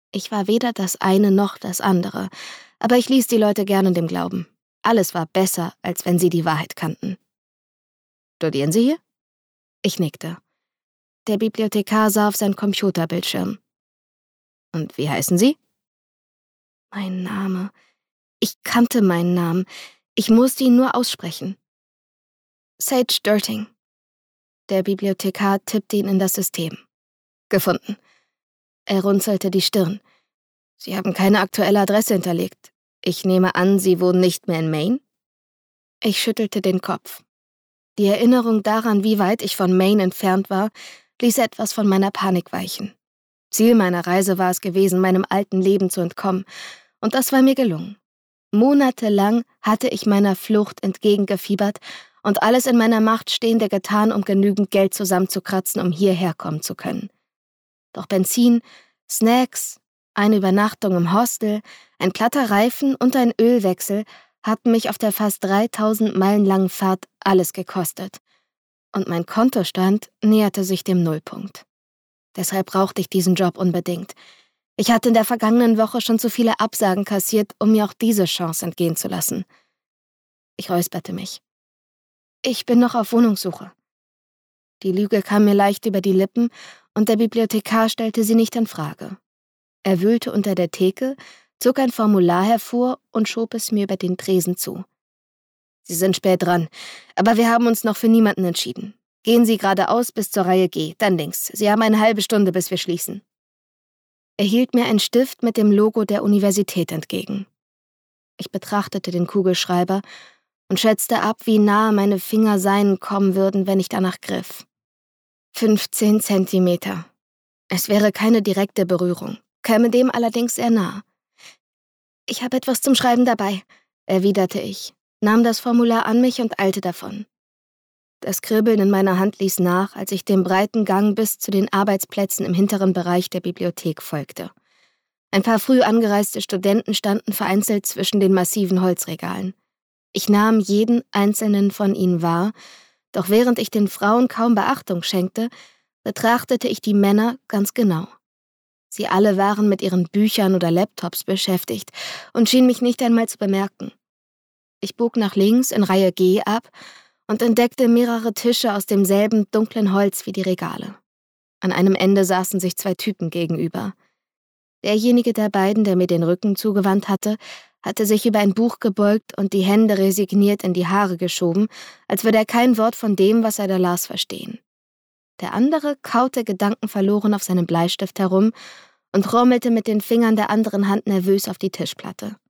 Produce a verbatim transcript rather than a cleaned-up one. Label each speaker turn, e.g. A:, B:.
A: Ich war weder das eine noch das andere, aber ich ließ die Leute gerne dem glauben. Alles war besser, als wenn sie die Wahrheit kannten. »Studieren Sie hier?« Ich nickte. Der Bibliothekar sah auf seinen Computerbildschirm. »Und wie heißen Sie?« Mein Name. Ich kannte meinen Namen. Ich musste ihn nur aussprechen. »Sage Durting.« Der Bibliothekar tippte ihn in das System. »Gefunden.« Er runzelte die Stirn. »Sie haben keine aktuelle Adresse hinterlegt. Ich nehme an, Sie wohnen nicht mehr in Maine?« Ich schüttelte den Kopf. Die Erinnerung daran, wie weit ich von Maine entfernt war, ließ etwas von meiner Panik weichen. Ziel meiner Reise war es gewesen, meinem alten Leben zu entkommen, und das war mir gelungen. Monatelang hatte ich meiner Flucht entgegengefiebert und alles in meiner Macht Stehende getan, um genügend Geld zusammenzukratzen, um hierher kommen zu können. Doch Benzin, Snacks, eine Übernachtung im Hostel, ein platter Reifen und ein Ölwechsel hatten mich auf der fast dreitausend Meilen langen Fahrt alles gekostet. Und mein Kontostand näherte sich dem Nullpunkt. Deshalb brauchte ich diesen Job unbedingt. Ich hatte in der vergangenen Woche schon zu viele Absagen kassiert, um mir auch diese Chance entgehen zu lassen. Ich räusperte mich. Ich bin noch auf Wohnungssuche. Die Lüge kam mir leicht über die Lippen und der Bibliothekar stellte sie nicht in Frage. Er wühlte unter der Theke, zog ein Formular hervor und schob es mir über den Tresen zu. »Sie sind spät dran, aber wir haben uns noch für niemanden entschieden. Gehen Sie geradeaus bis zur Reihe G, dann links. Sie haben eine halbe Stunde, bis wir schließen.« Er hielt mir einen Stift mit dem Logo der Universität entgegen. Ich betrachtete den Kugelschreiber und schätzte ab, wie nahe meine Finger seinen kommen würden, wenn ich danach griff. fünfzehn Zentimeter. Es wäre keine direkte Berührung, käme dem allerdings sehr nah. »Ich habe etwas zum Schreiben dabei«, erwiderte ich, nahm das Formular an mich und eilte davon. Das Kribbeln in meiner Hand ließ nach, als ich dem breiten Gang bis zu den Arbeitsplätzen im hinteren Bereich der Bibliothek folgte. Ein paar früh angereiste Studenten standen vereinzelt zwischen den massiven Holzregalen. Ich nahm jeden einzelnen von ihnen wahr, doch während ich den Frauen kaum Beachtung schenkte, betrachtete ich die Männer ganz genau. Sie alle waren mit ihren Büchern oder Laptops beschäftigt und schienen mich nicht einmal zu bemerken. Ich bog nach links in Reihe G ab und entdeckte mehrere Tische aus demselben dunklen Holz wie die Regale. An einem Ende saßen sich zwei Typen gegenüber. Derjenige der beiden, der mir den Rücken zugewandt hatte, hatte sich über ein Buch gebeugt und die Hände resigniert in die Haare geschoben, als würde er kein Wort von dem, was er da las, verstehen. Der andere kaute gedankenverloren auf seinem Bleistift herum und trommelte mit den Fingern der anderen Hand nervös auf die Tischplatte.